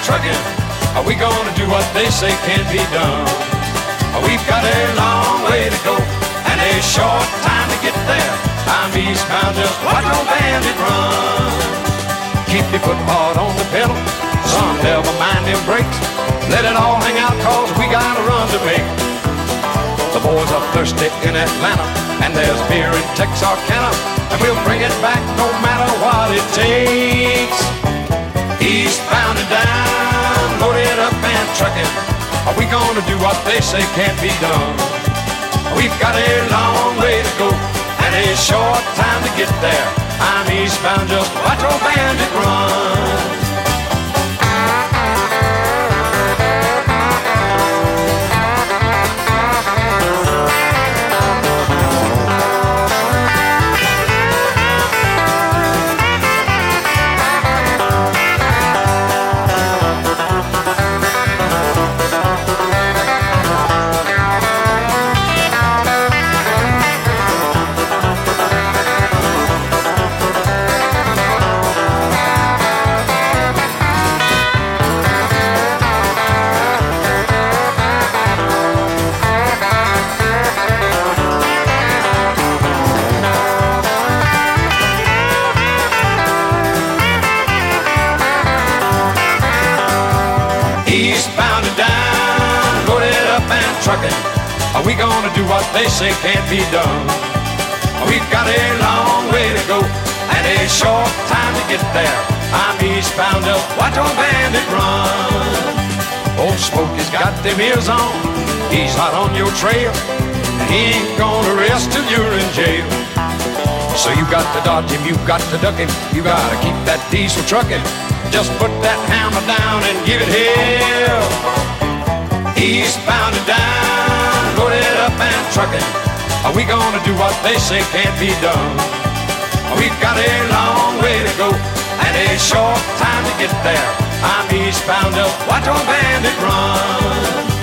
trucking. We gonna do what they say can't be done. We've got a long way to go and a short time to get there. I'm eastbound, just watch old bandit run. Keep your foot hard on the pedal, son, never mind them brakes. Let it all hang out, cause we got a run to make. The boys are thirsty in Atlanta, and there's beer in Texarkana, and we'll bring it back no matter what it takes. Eastbound and down, loaded up and trucking. Are we gonna do what they say can't be done? We've got a long way to go and a short time to get there. I'm eastbound, just watch old bandit run. Eastbound and down, loaded up and trucking. Are we gonna do what they say can't be done? We've got a long way to go and a short time to get there. I'm eastbound, just watch old bandit run. Old Smokey's got them ears on, he's hot on your trail, and he ain't gonna rest till you're in jail. So you got to dodge him, you got to duck him, you gotta keep that diesel trucking. Just put that hammer down and give it hell. Eastbound and down, loaded up and trucking. Are we gonna do what they say can't be done? We've got a long way to go and a short time to get there. I'm eastbound, just watch old bandit run.